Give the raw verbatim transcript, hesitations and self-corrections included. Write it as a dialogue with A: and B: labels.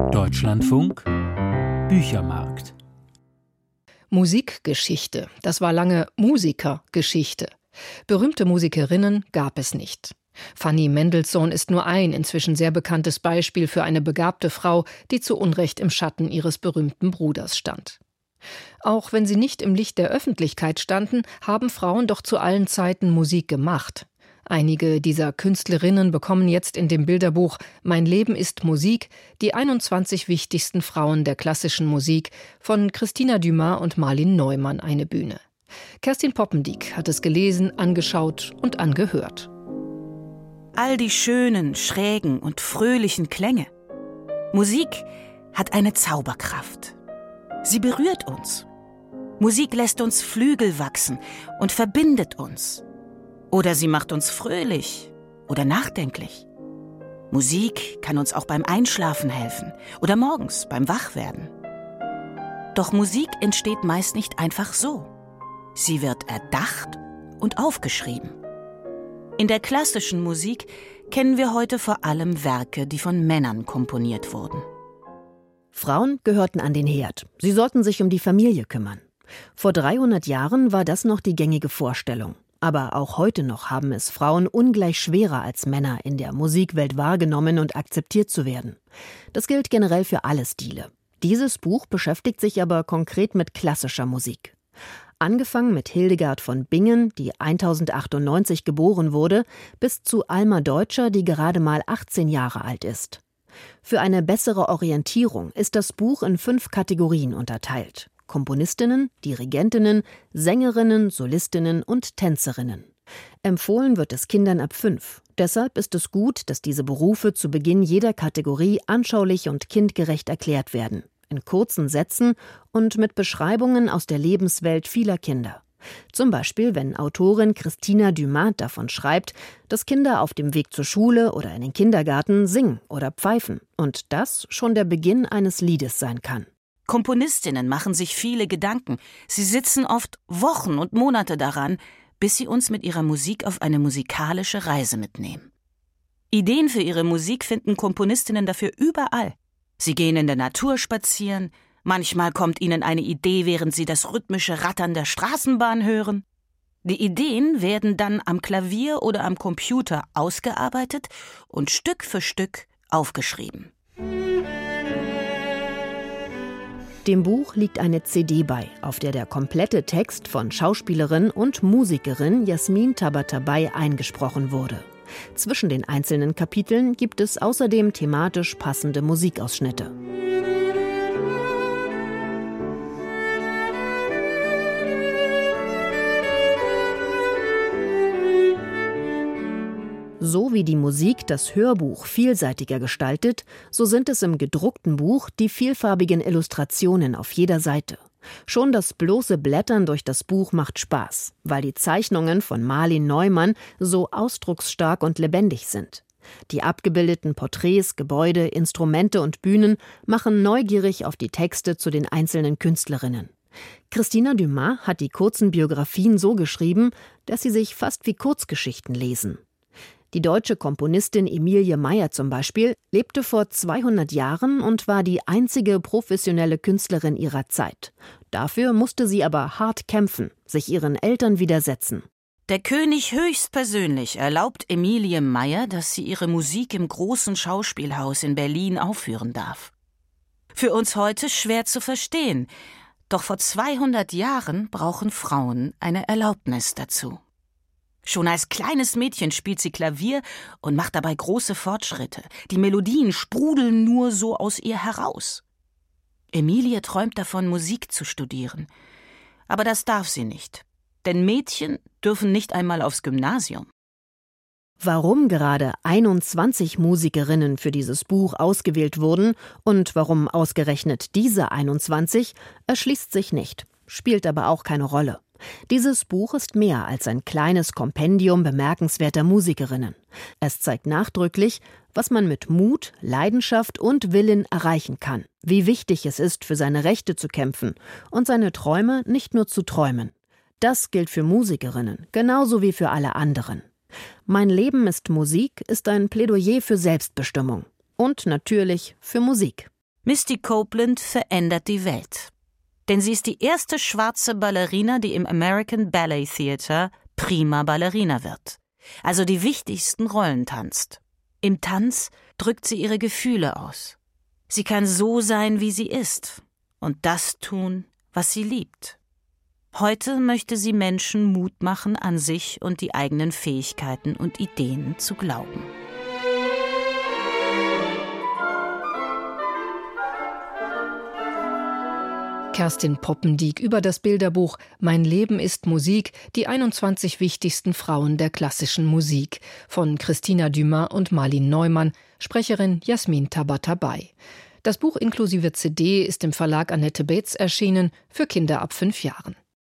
A: Deutschlandfunk Büchermarkt.
B: Musikgeschichte, das war lange Musikergeschichte. Berühmte Musikerinnen gab es nicht. Fanny Mendelssohn ist nur ein inzwischen sehr bekanntes Beispiel für eine begabte Frau, die zu Unrecht im Schatten ihres berühmten Bruders stand. Auch wenn sie nicht im Licht der Öffentlichkeit standen, haben Frauen doch zu allen Zeiten Musik gemacht. Einige dieser Künstlerinnen bekommen jetzt in dem Bilderbuch »Mein Leben ist Musik« die einundzwanzig wichtigsten Frauen der klassischen Musik von Christina Dumas und Malin Neumann eine Bühne. Kerstin Poppendiek hat es gelesen, angeschaut und angehört.
C: All die schönen, schrägen und fröhlichen Klänge. Musik hat eine Zauberkraft. Sie berührt uns. Musik lässt uns Flügel wachsen und verbindet uns. Oder sie macht uns fröhlich oder nachdenklich. Musik kann uns auch beim Einschlafen helfen oder morgens beim Wachwerden. Doch Musik entsteht meist nicht einfach so. Sie wird erdacht und aufgeschrieben. In der klassischen Musik kennen wir heute vor allem Werke, die von Männern komponiert wurden.
D: Frauen gehörten an den Herd. Sie sollten sich um die Familie kümmern. Vor dreihundert Jahren war das noch die gängige Vorstellung. Aber auch heute noch haben es Frauen ungleich schwerer als Männer in der Musikwelt wahrgenommen und akzeptiert zu werden. Das gilt generell für alle Stile. Dieses Buch beschäftigt sich aber konkret mit klassischer Musik. Angefangen mit Hildegard von Bingen, die eintausendachtundneunzig geboren wurde, bis zu Alma Deutscher, die gerade mal achtzehn Jahre alt ist. Für eine bessere Orientierung ist das Buch in fünf Kategorien unterteilt. Komponistinnen, Dirigentinnen, Sängerinnen, Solistinnen und Tänzerinnen. Empfohlen wird es Kindern ab fünf. Deshalb ist es gut, dass diese Berufe zu Beginn jeder Kategorie anschaulich und kindgerecht erklärt werden. In kurzen Sätzen und mit Beschreibungen aus der Lebenswelt vieler Kinder. Zum Beispiel, wenn Autorin Christina Dumas davon schreibt, dass Kinder auf dem Weg zur Schule oder in den Kindergarten singen oder pfeifen und das schon der Beginn eines Liedes sein kann.
C: Komponistinnen machen sich viele Gedanken. Sie sitzen oft Wochen und Monate daran, bis sie uns mit ihrer Musik auf eine musikalische Reise mitnehmen. Ideen für ihre Musik finden Komponistinnen dafür überall. Sie gehen in der Natur spazieren, manchmal kommt ihnen eine Idee, während sie das rhythmische Rattern der Straßenbahn hören. Die Ideen werden dann am Klavier oder am Computer ausgearbeitet und Stück für Stück aufgeschrieben.
D: Dem Buch liegt eine C D bei, auf der der komplette Text von Schauspielerin und Musikerin Jasmin Tabatabai eingesprochen wurde. Zwischen den einzelnen Kapiteln gibt es außerdem thematisch passende Musikausschnitte. So wie die Musik das Hörbuch vielseitiger gestaltet, so sind es im gedruckten Buch die vielfarbigen Illustrationen auf jeder Seite. Schon das bloße Blättern durch das Buch macht Spaß, weil die Zeichnungen von Malin Neumann so ausdrucksstark und lebendig sind. Die abgebildeten Porträts, Gebäude, Instrumente und Bühnen machen neugierig auf die Texte zu den einzelnen Künstlerinnen. Christina Dumas hat die kurzen Biografien so geschrieben, dass sie sich fast wie Kurzgeschichten lesen. Die deutsche Komponistin Emilie Meyer zum Beispiel lebte vor zweihundert Jahren und war die einzige professionelle Künstlerin ihrer Zeit. Dafür musste sie aber hart kämpfen, sich ihren Eltern widersetzen.
C: Der König höchstpersönlich erlaubt Emilie Meyer, dass sie ihre Musik im großen Schauspielhaus in Berlin aufführen darf. Für uns heute schwer zu verstehen, doch vor zweihundert Jahren brauchen Frauen eine Erlaubnis dazu. Schon als kleines Mädchen spielt sie Klavier und macht dabei große Fortschritte. Die Melodien sprudeln nur so aus ihr heraus. Emilie träumt davon, Musik zu studieren. Aber das darf sie nicht. Denn Mädchen dürfen nicht einmal aufs Gymnasium.
D: Warum gerade einundzwanzig Musikerinnen für dieses Buch ausgewählt wurden und warum ausgerechnet diese einundzwanzig, erschließt sich nicht, spielt aber auch keine Rolle. Dieses Buch ist mehr als ein kleines Kompendium bemerkenswerter Musikerinnen. Es zeigt nachdrücklich, was man mit Mut, Leidenschaft und Willen erreichen kann, wie wichtig es ist, für seine Rechte zu kämpfen und seine Träume nicht nur zu träumen. Das gilt für Musikerinnen, genauso wie für alle anderen. Mein Leben ist Musik ist ein Plädoyer für Selbstbestimmung und natürlich für Musik.
C: Misty Copeland verändert die Welt. Denn sie ist die erste schwarze Ballerina, die im American Ballet Theatre Prima Ballerina wird. Also die wichtigsten Rollen tanzt. Im Tanz drückt sie ihre Gefühle aus. Sie kann so sein, wie sie ist. Und das tun, was sie liebt. Heute möchte sie Menschen Mut machen, an sich und die eigenen Fähigkeiten und Ideen zu glauben.
B: Kerstin Poppendiek über das Bilderbuch »Mein Leben ist Musik. Die einundzwanzig wichtigsten Frauen der klassischen Musik« von Christina Dumas und Marlin Neumann, Sprecherin Jasmin Tabatabai. Das Buch inklusive C D ist im Verlag Annette Bates erschienen für Kinder ab fünf Jahren.